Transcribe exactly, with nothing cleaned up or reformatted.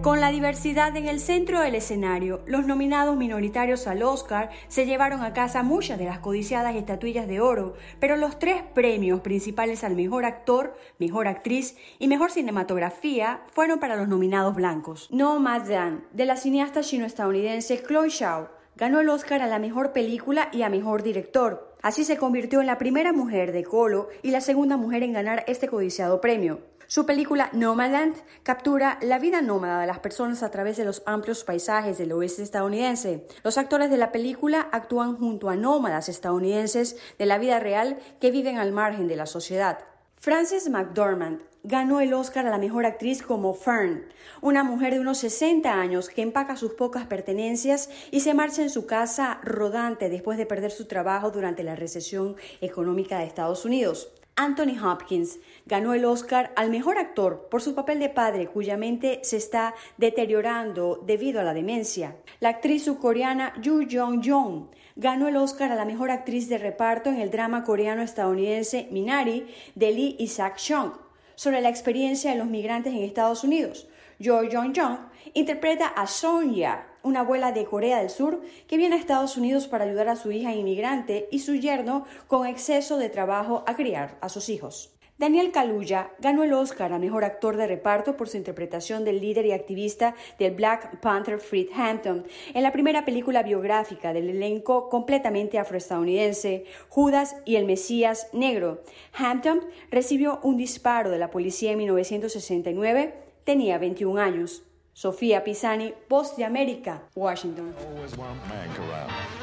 Con la diversidad en el centro del escenario, los nominados minoritarios al Oscar se llevaron a casa muchas de las codiciadas estatuillas de oro, pero los tres premios principales al mejor actor, mejor actriz y mejor cinematografía fueron para los nominados blancos. Nomadland, de la cineasta chino-estadounidense Chloe Zhao, ganó el Oscar a la mejor película y a mejor director. Así se convirtió en la primera mujer de color y la segunda mujer en ganar este codiciado premio. Su película Nomadland captura la vida nómada de las personas a través de los amplios paisajes del oeste estadounidense. Los actores de la película actúan junto a nómadas estadounidenses de la vida real que viven al margen de la sociedad. Frances McDormand ganó el Oscar a la mejor actriz como Fern, una mujer de unos sesenta años que empaca sus pocas pertenencias y se marcha en su casa rodante después de perder su trabajo durante la recesión económica de Estados Unidos. Anthony Hopkins ganó el Oscar al mejor actor por su papel de padre cuya mente se está deteriorando debido a la demencia. La actriz surcoreana Yoo Jong-jong ganó el Oscar a la mejor actriz de reparto en el drama coreano-estadounidense Minari de Lee Isaac-chung sobre la experiencia de los migrantes en Estados Unidos. Yoo Jong-jong interpreta a Sonya, una abuela de Corea del Sur que viene a Estados Unidos para ayudar a su hija inmigrante y su yerno con exceso de trabajo a criar a sus hijos. Daniel Kaluuya ganó el Oscar a mejor actor de reparto por su interpretación del líder y activista del Black Panther Fred Hampton en la primera película biográfica del elenco completamente afroestadounidense Judas y el Mesías Negro. Hampton recibió un disparo de la policía en mil novecientos sesenta y nueve, tenía veintiún años. Sofía Pisani, Voz de América, Washington.